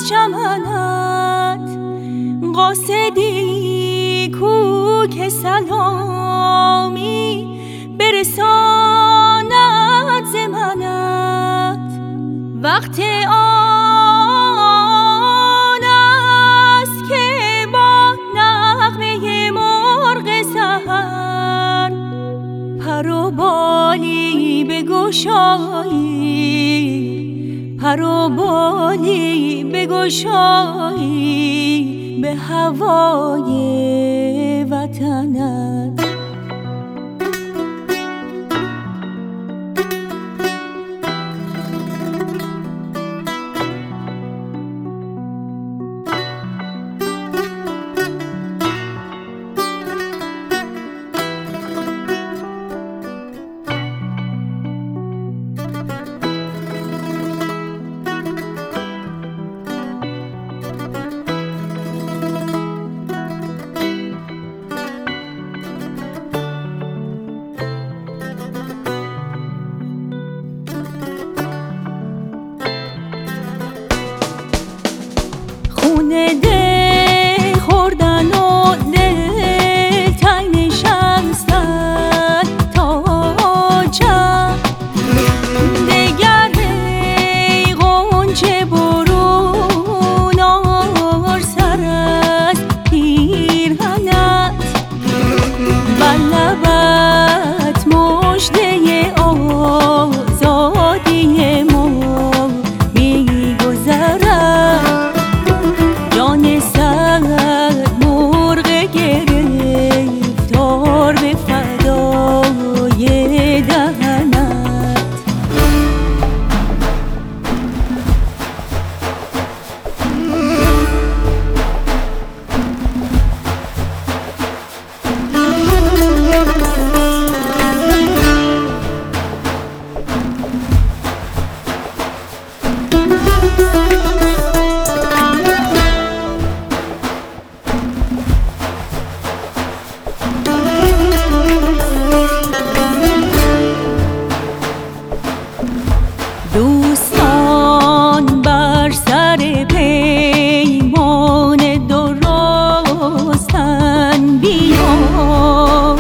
چمنت قاصدی کو که سلامی برساند ز منت. وقت آن است که با نغمه مرغ سحر پر و بالی بگشایی، پر و بالی بگشایی به هوای وطنت. خون دل خوردن و دل تنگ نشستن تا چند دگر ای غنچه برون آر سر از پیرهنت. بر لبت مژده آزادی ما می‌گذرد. جان سرد مرغ گرفتار به فدای دهنت. دوستان بر سر پیمان درستن بیا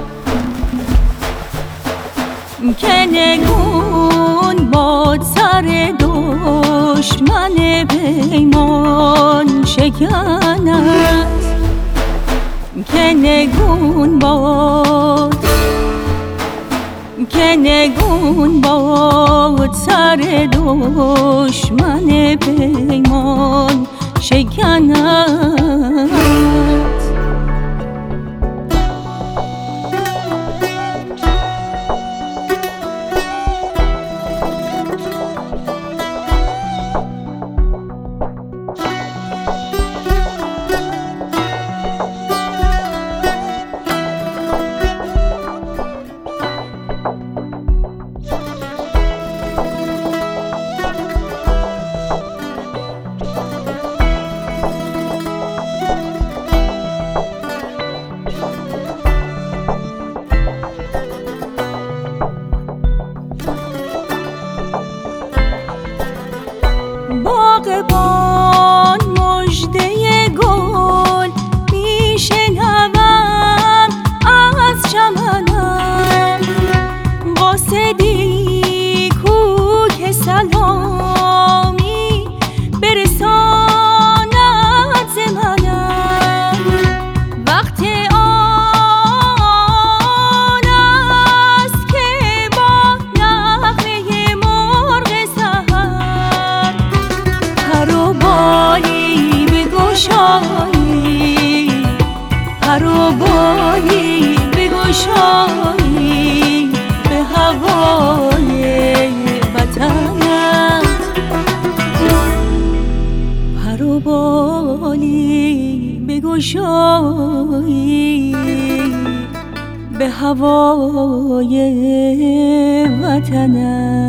که نگون باد سر دشمن پیمان شکنت. که نگون باد، که نگون باد سر دشمن پیمان شکنت. باغبان مژده گل میشنوم از چمنم. قاصدی کو که سلامی برساند ز منم. وقت آن است که با نغمه مرغ سحر پر و بالی بگشایی، پر و بالی بگشایی به هوای وطنت. پر و بالی بگشایی به هوای وطنت.